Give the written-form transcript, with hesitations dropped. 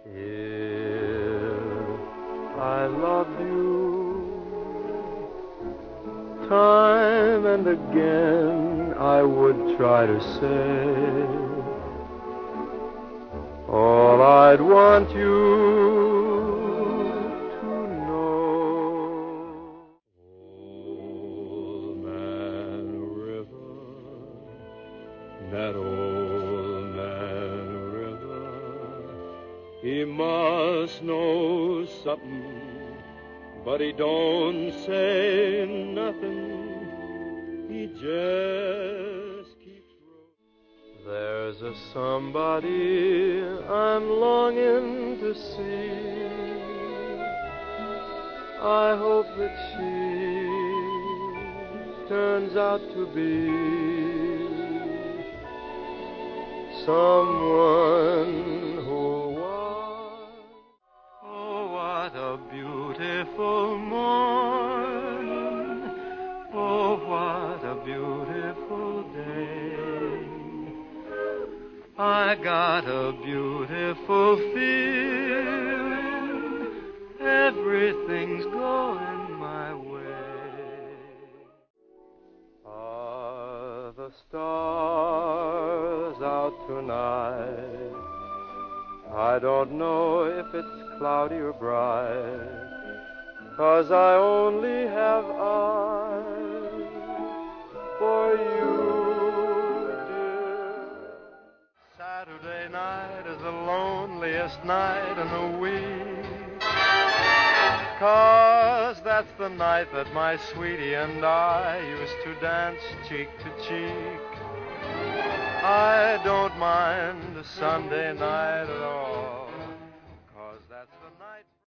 If I loved you, time and again I would try to say all I'd want you to know. Old Man River, that old man River, he must know something, but he don't say nothing. He just keeps rolling. There's a somebody I'm longing to see. I hope that she turns out to be someone who was. Oh, what a beautiful morning. Oh, what a beautiful day. I got a beautiful feeling. Everything's going my way. Are the stars out tonight? I don't know if it's cloudy or bright, 'cause I only have eyes for you, dear. Saturday night is the loneliest night in the week, 'cause that's the night that my sweetie and I used to dance cheek to cheek. I don't mind Sunday night at all, 'cause that's the night